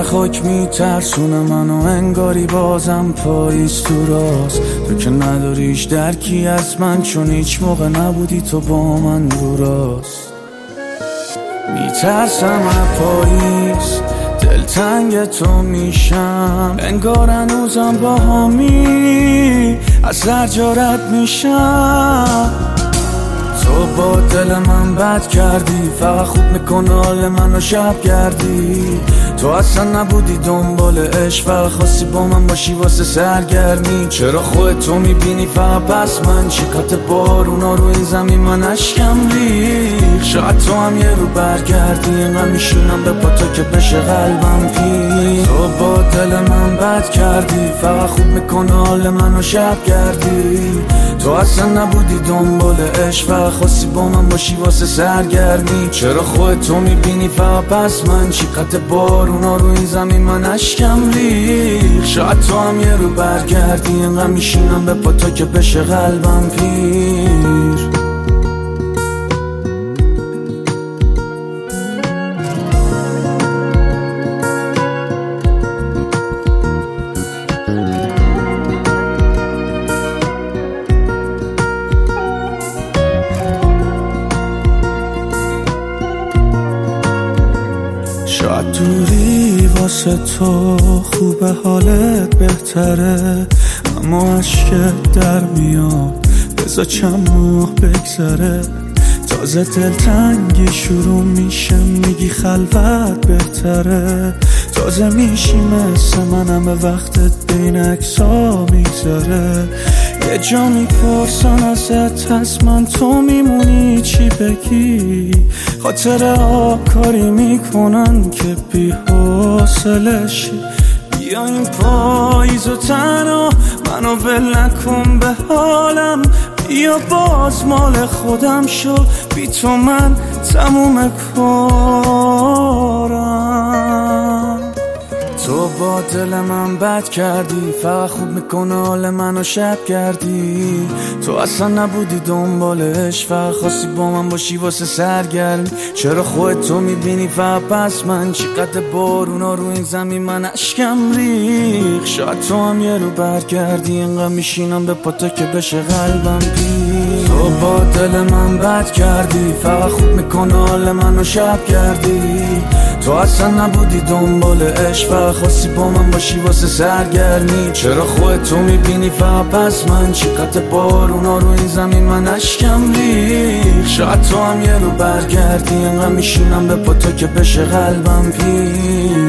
خاک میترسونه منو، انگاری بازم پاییز تو راست. تو که نداریش درکی از من، چون هیچ موقع نبودی تو با من رو راست. میترسم از پاییز، دلتنگ تو میشم، انگار هنوزم با همی از سر جارت میشم. تو با دل من بد کردی، فقط خوب میکنه حال منو شب گردی. تو اصلا نبودی دنبال عشق، فقط خواستی با من باشی واسه سرگرمی. چرا خودتو میبینی فقط پس من، چیکات بارونا رو این زمین من اشکم ریخ. شاید تو هم یه رو برگردی، اینقدر میشونم به پا تو که بشه قلبم پیر. تو با دل من بد کردی، فقط خوب میکنه حال منو شب گردی. تو اصلا نبودی دنبال عشق، فقط خواستی با من باشی واسه سرگرمی. چرا خودتو میبینی فقط پس من، چیکات بارونا رو این زمین من اشکم ریخ. شاید تو هم یه رو برگردی، اینقدر میشینم به پا تو که بشه قلبم پیر. شاید دوری واسه تو خوبه، حالت بهتره، اما عشقت در میاد، بذار چند ماه بگذره. تازه دلتنگی شروع میشه، میگی خلوت بهتره. تازه میشی مثل منم، به وقتت بین عکس‌ها میگذره. یه جا میپرسن ازت هست من، تو میمونی چی بگی؟ خاطرها کاری میکنن که بی حوصله شی. بیا این پاییز و تنها منو ول نکن به حالم، بیا باز مال خودم شو، بی تو من تموم کارم. تو با دل من بد کردی، فقط خوب میکنه حال منو شب گردی. تو اصلا نبودی دنبال عشق، فقط خواستی با من باشی واسه سرگرمی. چرا خودتو میبینی فقط پس من، چقدر بارونا رو این زمین من اشکم ریخ. شاید تو هم یه رو برگردی، اینقدر میشینم به پا تو که بشه قلبم پیر. تو با دل من بد کردی، فقط خوب میکنه حال منو شب گردی. تو اصلا نبودی دنبال عشق، فقط خواستی با من باشی واسه سرگرمی. چرا خودتو میبینی فقط پس من، چقدر بارونا رو این زمین من اشکم ریخ. شاید تو هم یه رو برگردی، اینقدر میشینم به پا تو که بشه قلبم پیر.